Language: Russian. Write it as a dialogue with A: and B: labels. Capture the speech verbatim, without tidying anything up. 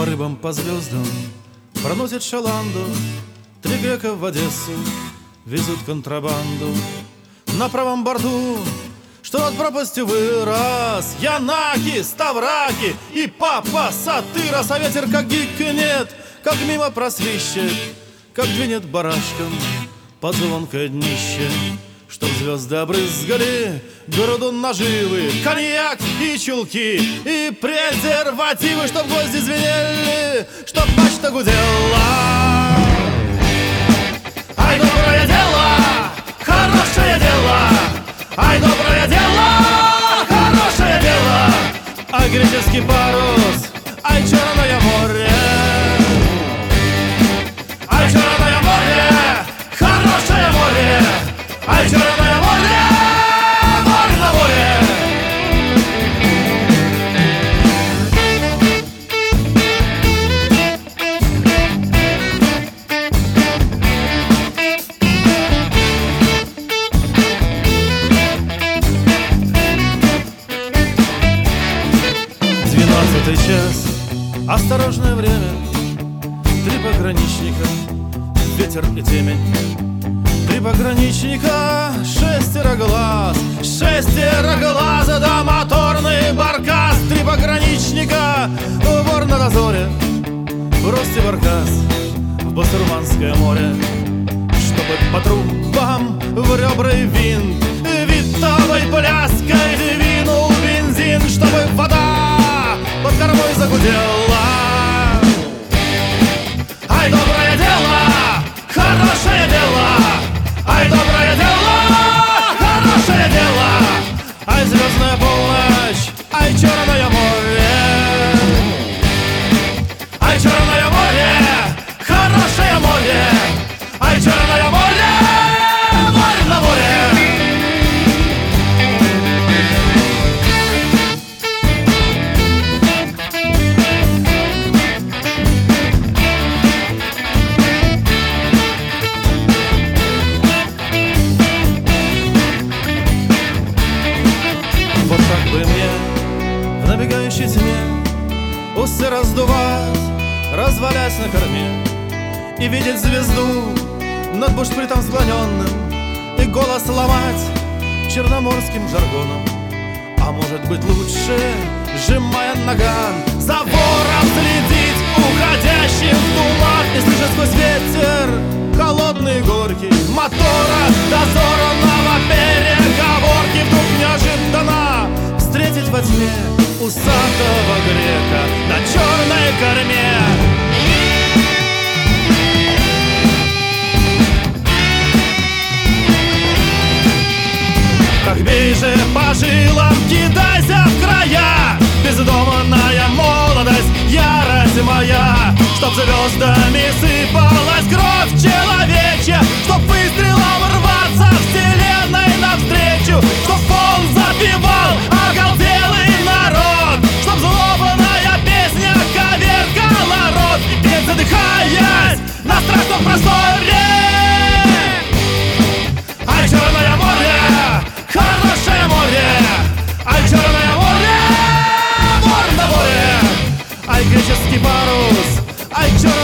A: По рыбам, по звездам проносит шаланду. Три грека в Одессу везут контрабанду. На правом борту, что над пропастью вырос, Янаки, Ставраки и Папа Сатырос. А ветер как гикнет, как мимо просвищет, как двинет барашком под звонкое днище. Чтоб звезды обрызгали городу наживы, коньяк и чулки и презервативы, чтоб гвозди звенели, чтоб мачта гудела. Ай, доброе дело, хорошее дело, ай, доброе дело, хорошее дело, ай, греческий парус, ай, черное море, ай, черное море, хорошее море, ай, черное море, море на море. Двенадцатый час, осторожное время. Три пограничника, ветер и темень. Три пограничника, шестеро глаз, шестеро глаз, да моторный баркас. Три пограничника, вор на дозоре, в росте баркас, в Басурманское море. Чтобы по трубам в ребра и винт винтовой пляской двинул бензин, чтобы вода под кормой загудела. Ай, доброе дело, хорошее дело, ай, доброе дело, хорошее дело, ай, звездная полночь, ай, черное море, ай, черное море, хорошее море, ай, черное море, море на море. В набегающей тьме усы раздувать, развалясь на корме, и видеть звезду над бушпритом склоненным, и голос ломать черноморским жаргоном. А может быть лучше, сжимая наган, за вором следить, уходящим в туман, и слышать сквозь ветер холодный и горький мотора дозорного переговорки. Вдруг неожиданно встретить во тьме усатого грека на черной корме. Так бей же по жилам, кидайся в края, бездомная молодость, ярость моя, чтоб звездами сыпалась кровь человечья, чтоб выстрелом рваться вселенной навстречу, чтоб фон запевал оголтелый народ, чтоб злобная песня коверкала рот, и петь, задыхаясь на страшном просторе. Ай, черное море, хорошее море, ай, черное море, море на море, ай, греческий парус, ай, черное